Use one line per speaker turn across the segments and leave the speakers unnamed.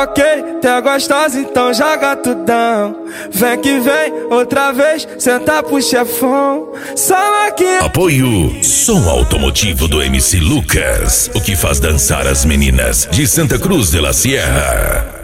Ok, tu é gostosa, então joga tudão. Vem que vem, outra vez, senta pro chefão. Só aqui.
Apoio Som Automotivo do MC Lucas, o que faz dançar as meninas de Santa Cruz de la Sierra.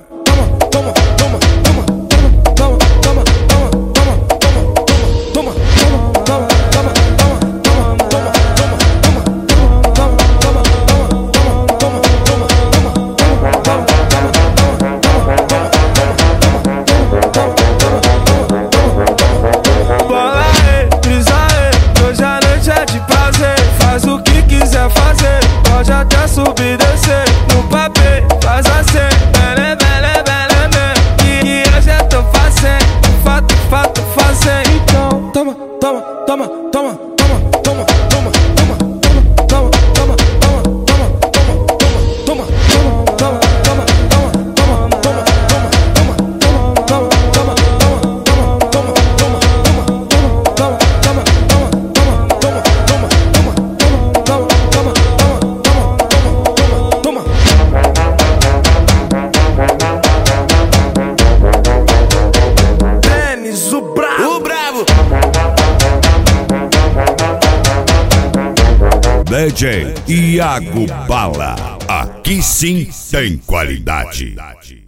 Pode até subir e descer no papel, faz assim, bele, bele, bele, bele. E eu já tô fazendo, fato, fazendo. Então, toma, toma, toma, toma, toma, toma, toma, toma, toma, toma, toma, toma, toma,
DJ Iago Bala, aqui sim tem qualidade.